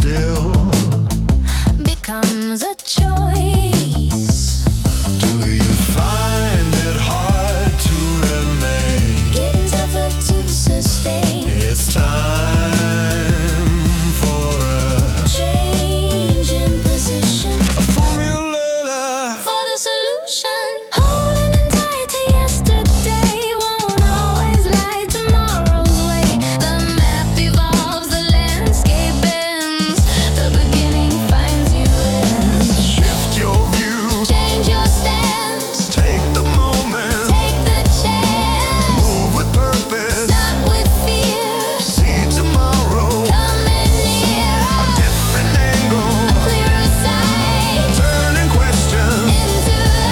still becomes a choice. Do you find it hard to remain? Getting tougher to sustain. It's time for a Change in position formula. for the solution. Holding on tight to yesterday won't always light tomorrow's way. The map evolves, the landscape bends. The beginning finds you in. Shift your view, Change your stance. take the moment, Take the chance. move with purpose, Not with fear. see tomorrow, Coming nearer. different angle, Clearer sight. turning questions. Into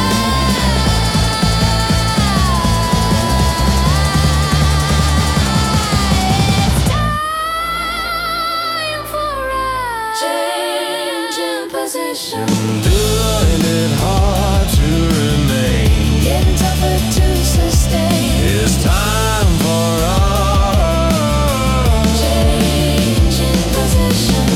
time for a change in position. Find it hard to remain. Getting tougher to sustain. It's time for a Change in position.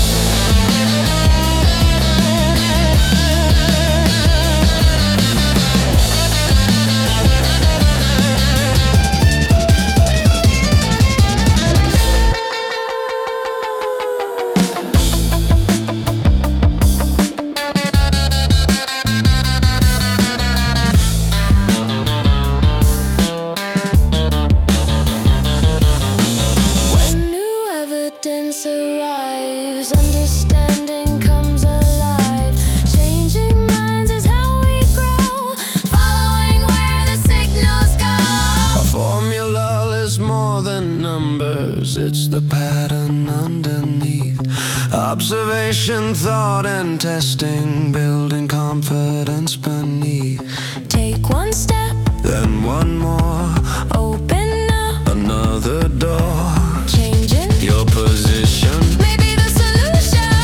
When new evidence arrives, understanding comes alive. Changing minds is how we grow, following where the signals go. A formula is more than numbers, it's the pattern underneath. Observation, thought, and testing, building confidence beneath. Take one step, Then one more, open up, another door. changing. Your position Maybe the solution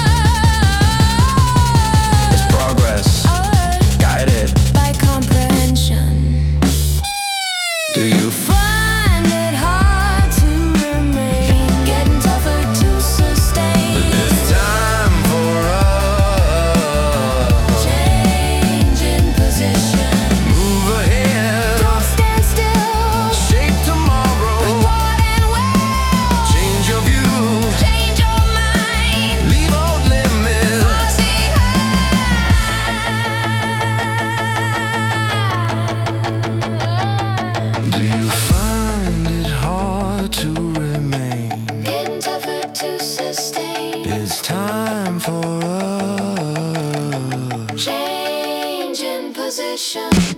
is progress, guided. by comprehension. Do you Find it hard to remain, getting tougher to sustain. It's time for a Change in position. move ahead, Don't stand still. shape tomorrow, What and where? change your view, Change your mind. leave out limits. Do you find it hard to remain? Getting tougher to sustain. It's time for a Change in position.